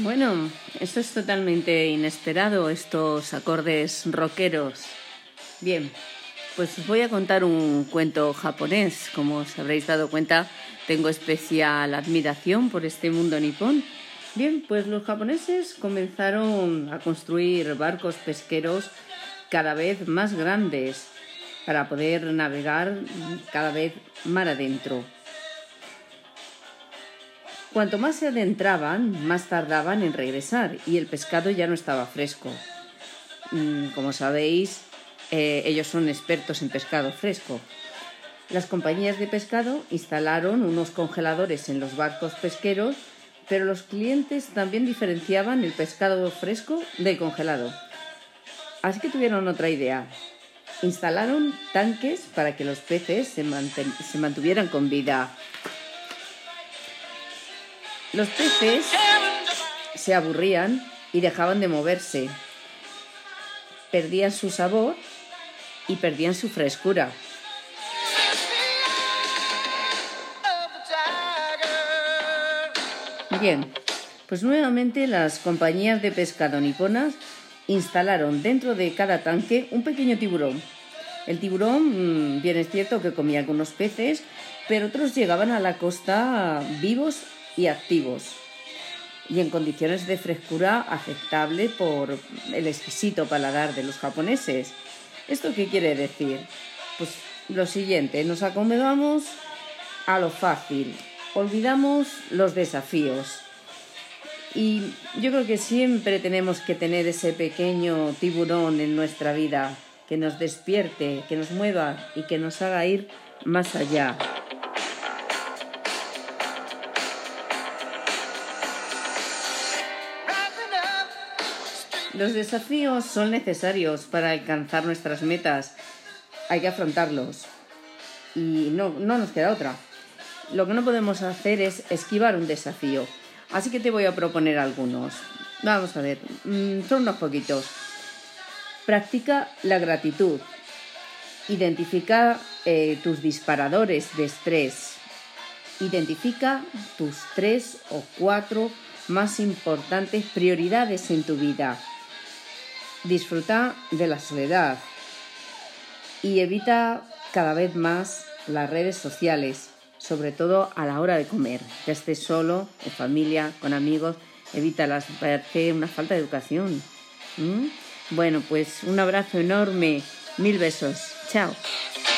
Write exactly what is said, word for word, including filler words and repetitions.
Bueno, esto es totalmente inesperado, estos acordes rockeros. Bien, pues os voy a contar un cuento japonés. Como os habréis dado cuenta, tengo especial admiración por este mundo nipón. Bien, pues los japoneses comenzaron a construir barcos pesqueros cada vez más grandes para poder navegar cada vez mar adentro. Cuanto más se adentraban, más tardaban en regresar y el pescado ya no estaba fresco. Como sabéis, eh, ellos son expertos en pescado fresco. Las compañías de pescado instalaron unos congeladores en los barcos pesqueros, pero los clientes también diferenciaban el pescado fresco del congelado. Así que tuvieron otra idea. Instalaron tanques para que los peces se, manten- se mantuvieran con vida. Los peces se aburrían y dejaban de moverse. Perdían su sabor y perdían su frescura. Bien, pues nuevamente las compañías de pescado niponas instalaron dentro de cada tanque un pequeño tiburón. El tiburón, bien es cierto que comía algunos peces, pero otros llegaban a la costa vivos y activos y en condiciones de frescura aceptable por el exquisito paladar de los japoneses. ¿Esto qué quiere decir? Pues lo siguiente, nos acomodamos a lo fácil, olvidamos los desafíos. Y yo creo que siempre tenemos que tener ese pequeño tiburón en nuestra vida que nos despierte, que nos mueva y que nos haga ir más allá. Los desafíos son necesarios para alcanzar nuestras metas. Hay que afrontarlos. Y no, no nos queda otra. Lo que no podemos hacer es esquivar un desafío. Así que te voy a proponer algunos. Vamos a ver, son unos poquitos. Practica la gratitud. Identifica eh, tus disparadores de estrés. Identifica tus tres o cuatro más importantes prioridades en tu vida. Disfruta de la soledad y evita cada vez más las redes sociales, sobre todo a la hora de comer. Ya estés solo, en familia, con amigos, evítalas, parece una falta de educación. ¿Mm? Bueno, pues un abrazo enorme, mil besos, chao.